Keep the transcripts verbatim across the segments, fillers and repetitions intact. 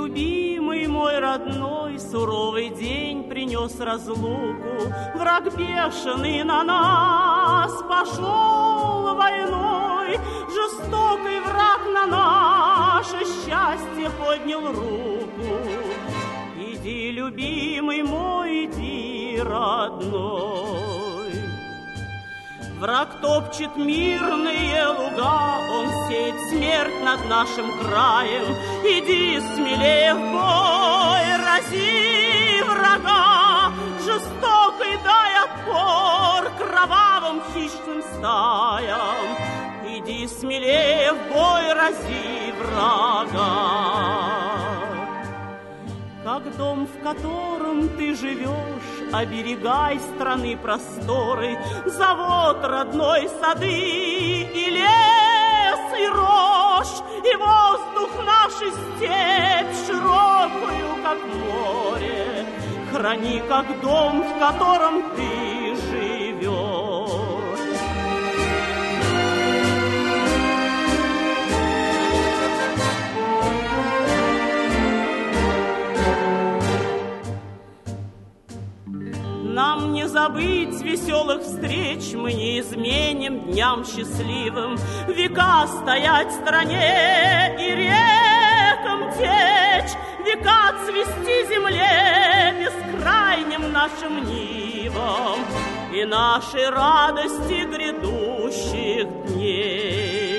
любимый мой родной, суровый день принес разлуку. Враг бешеный на нас пошел войной, жестокий враг на наше счастье поднял руку. Иди, любимый мой, иди, родной. Враг топчет мирные луга, он сеет смерть над нашим краем. Иди смелее в бой, рази врага, жестокий дай отпор кровавым хищным стаям. Иди смелее в бой, рази врага. Как дом, в котором ты живешь, оберегай страны просторы, завод родной, сады и лес, и рожь, и воздух нашей степь, широкую, как море. Храни, как дом, в котором ты живешь. Нам не забыть веселых встреч, мы не изменим дням счастливым. Века стоять в стране и рекам течь, века цвести земле бескрайним нашим нивам и нашей радости грядущих дней.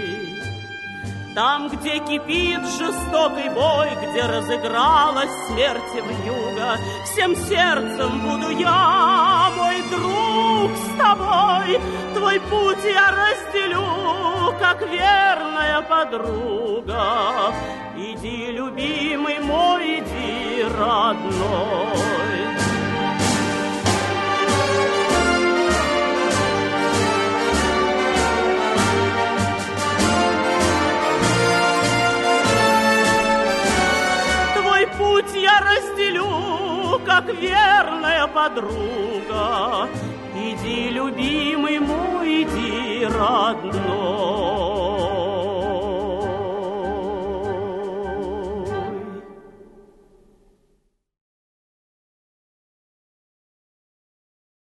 Там, где кипит жестокий бой, где разыгралась смерть вьюга, всем сердцем буду я, мой друг, с тобой. Твой путь я разделю, как верная подруга. Иди, любимый мой, иди, родной. Путь я разделю, как верная подруга. Иди, любимый мой, иди, родной.